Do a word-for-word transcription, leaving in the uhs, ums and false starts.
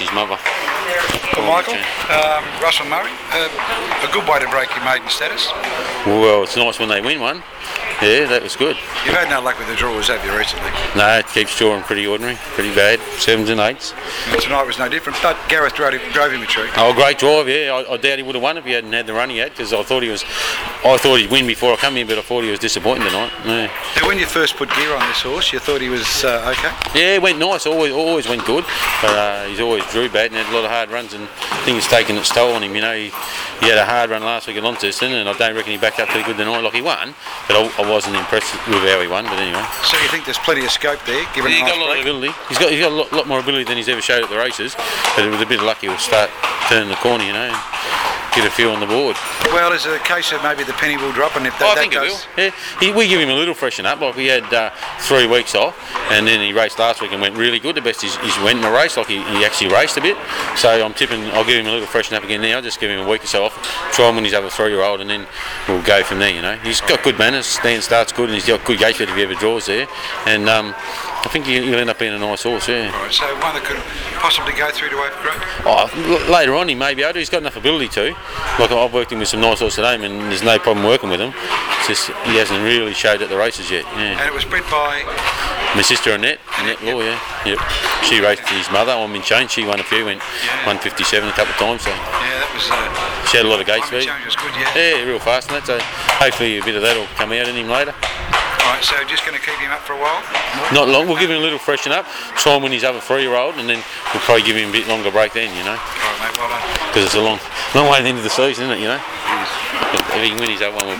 his mother. Well, Michael, um, Russell Murray, uh, a good way to break your maiden status. Well, it's nice when they win one. Yeah, that was good. You've had no luck with the draws, have you, recently? No, it keeps drawing pretty ordinary, pretty bad, sevens and eights. And tonight was no different, but Gareth drove, drove him a treat. Oh, great drive, yeah. I, I doubt he would have won if he hadn't had the run he had, because I thought he was, I thought he'd win before I come here, but I thought he was disappointing tonight. Yeah. Now, when you first put gear on this horse, you thought he was uh, okay? Yeah, it went nice, always always went good, but uh, he's always drew bad and had a lot of hard runs, and I think it's taken its toll on him. You know, he, he had a hard run last week at Launceston, and I don't reckon he backed up pretty good tonight. Like, he won, but I, I wasn't impressed with how he won. But anyway. So you think there's plenty of scope there, given Yeah, he's nice got a lot break? of ability. He's got he's got a lot, lot more ability than he's ever showed at the races, but with a bit of luck he'll start turning the corner, you know, and get a few on the board. Well, is it a case of maybe the penny will drop, and if that, Oh, I that think it does... will. Yeah, he, we give him a little freshen up. Like, we had uh, three weeks off, and then he raced last week and went really good. The best he's, he's went in a race. Like, he, he actually raced a bit. So I'm tipping I'll give him a little freshen up again now. Just give him a week or so off. Try him when he's over three-year-old, and then we'll go from there. You know, he's got good manners. Stand starts good, and he's got good gate fit if he ever draws there. And um, I think he'll end up being a nice horse. Yeah. Right, so one that could possibly go through to Oak Grove? Oh, l- later on he may be able to. He's got enough ability to. Like, I've worked him with some nice horses today, and there's no problem working with him. It's just he hasn't really showed at the races yet. Yeah. And it was bred by... My sister Annette, Annette Law, yeah. Yep. She raced his mother, I'm in Change. She won a few, went Yeah. one fifty-seven a couple of times. So Yeah, that was... Uh, she had a lot of gate I mean, speed. Change was good, yeah. Yeah, real fast and that. So hopefully a bit of that will come out in him later. Right, so just going to keep him up for a while? Not long. We'll give him a little freshen up. Try him when he's over three-year-old, and then we'll probably give him a bit longer break then. You know, All right, mate, well done. because it's a long, long way at the end of the season, isn't it? You know. If he can win his other one, we'll